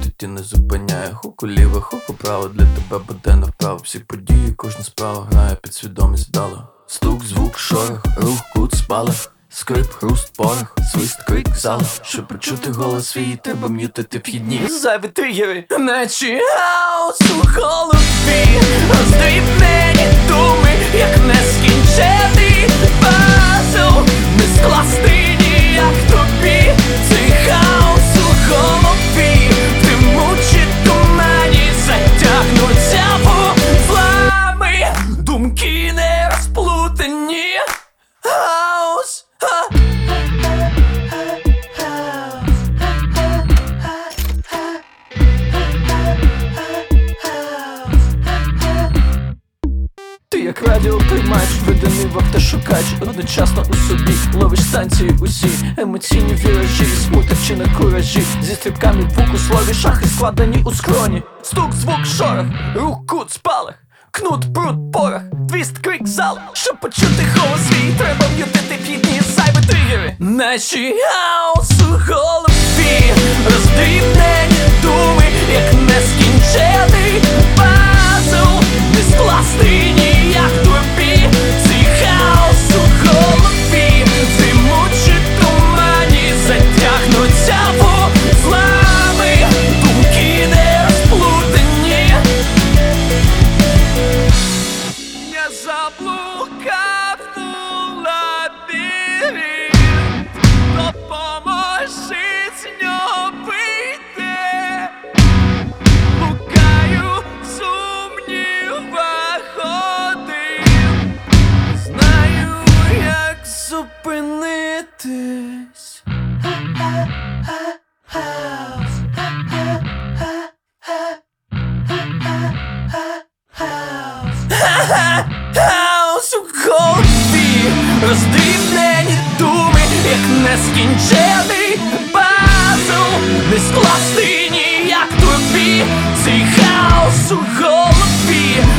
тоді не зупиняє. Хуку ліво, хуку право, для тебе буде направо. Всі події, кожна справа грає під свідомість вдало. Стук, звук, шорох, рух, кут, спалах. Скрип, хруст, порох, свист, крик, зал. Щоб почути голос свій, треба м'ютити вхідні зайві тригери, наче хаос у голові. Роздрібнені думи, як нескінчений пазл. Не скласти ніяк тобі цей хаос у голові. В димучі тумані затягнуться вузлами. Думки не розплутані. Хаос. Ти як радіоприймач, виданий в автошукач. Одночасно у собі ловиш станції усі. Емоційні віражі, смуток чи на куражі. Зі стрибками в у слові, шахи складені у скроні. Стук, звук, шорох, рух, кут, спалах. Кнут, пруд, порох, твіст, крик, зал. Щоб почути голос свій, треба м'ютити вхідні зайві тригери. Наші хаос у голові. Роздрібнені думи, як нескінчений пазл. Не скласти ніяк тобі цей хаос у голові. Зимучі тумані затягнуться вузлами. Думки не розплутані. Я заблукав у лабіринт. Допоможи з нього вийти. Блукаю в сумнівах один. Знаю, як зупинитись. Хаос у голові. Роздрібнені думи, як нескінчений пазл. Не скласти ніяк тобі цей хаос у голові.